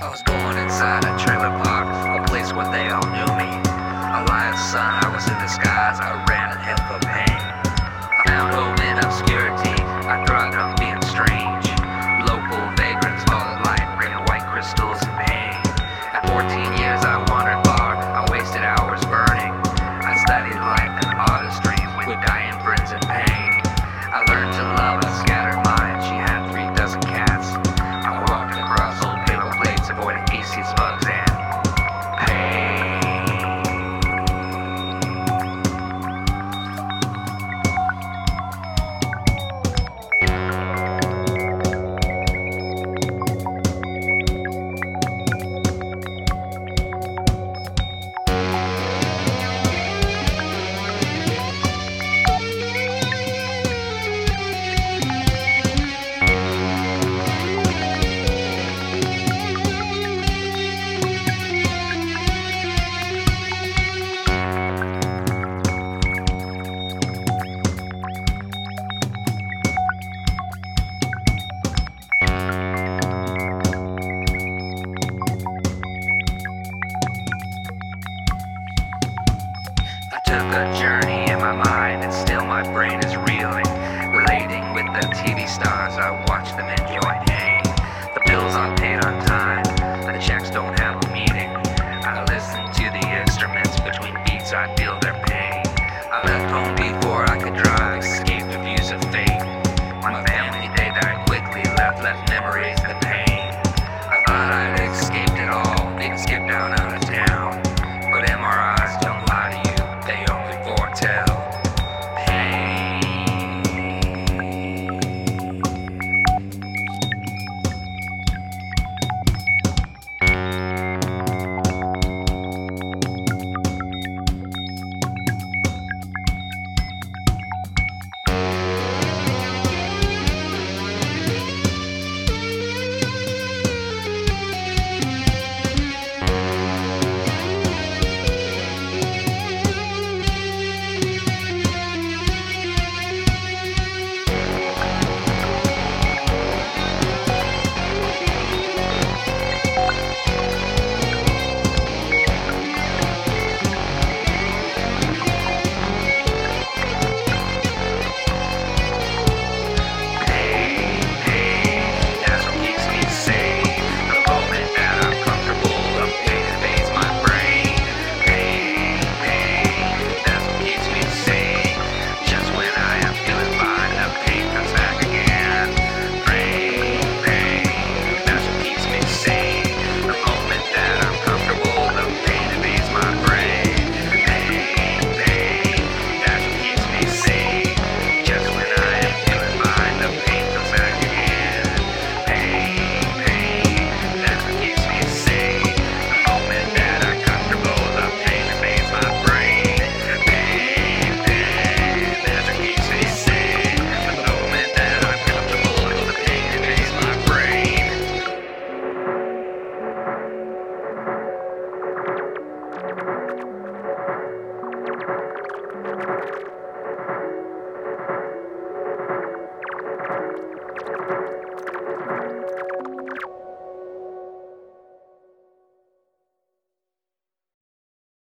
I was born inside a trailer park, a place where they all knew me. A lion's son, I was in disguise, I ran and held for pain. I found home in obscurity, I thrived on being strange. Local vagrants followed light, bringing white crystals and pain. At 14 years I wandered far, I wasted hours burning. I studied life and artistry with dying friends in pain. I learned to love a scattered mind, she had 3 dozen cats. I walked across old paper plates, avoiding feces, bugs, and pain. I took a journey in my mind, and still my brain is reeling. Relating with the TV stars, I watch them enjoy pain. The bills aren't paid on time, the checks don't have a meaning. I listen to the instruments, between beats I feel their pain. I left home before I could drive, escaped the views of fate. My family, they died quickly, left memories and pain. I thought I'd escaped it all, maybe skip down out of town. But MRIs don't lie to you, they only foretell pain.